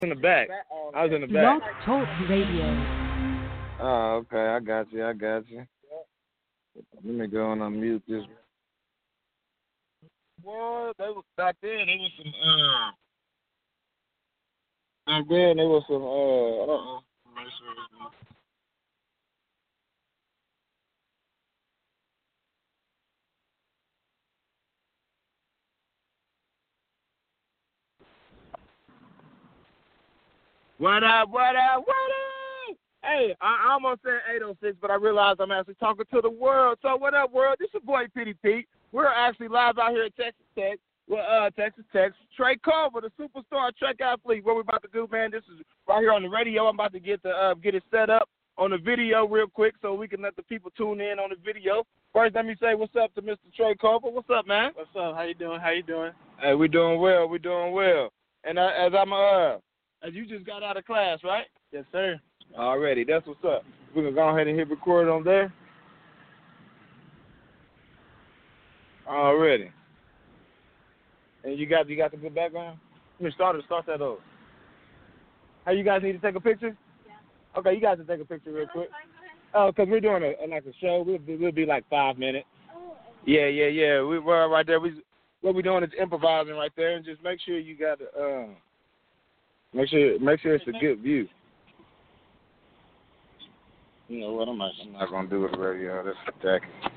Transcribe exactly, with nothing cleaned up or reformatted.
In the back. I was in the back. Blog Talk Radio. Oh, okay. I got you. I got you. Let me go and unmute this. Well, they was back then. It was some. Uh, back then, there was some. Uh, uh-uh. Make sure it's not. What up? What up? What up? Hey, I I almost said eight oh six, but I realized I'm actually talking to the world. So what up, world? This your boy P D P. We're actually live out here at Texas Tech. Well, uh, Texas Tech. Trey Culver, the superstar track athlete. What we're about to do, man? This is right here on the radio. I'm about to get the uh, get it set up on the video real quick so we can let the people tune in on the video. First, let me say what's up to Mister Trey Culver. What's up, man? What's up? How you doing? How you doing? Hey, we doing well. We doing well. And uh, as I'm uh, as you just got out of class, right? Yes, sir. Already. That's what's up. We're gonna go ahead and hit record on there. Already. And you got you got the good background? Let me start it, start that over. Hey, you guys need to take a picture? Yeah. Okay, you guys can take a picture real quick. Oh, because we're doing a, a like a show. We'll be, we'll be like five minutes. Oh. Yeah, yeah, yeah. We, we're right there. We what we're doing is improvising right there, and just make sure you got uh, make sure make sure it's a good view. You know what? I'm not I'm not gonna do it radio. That's tacky.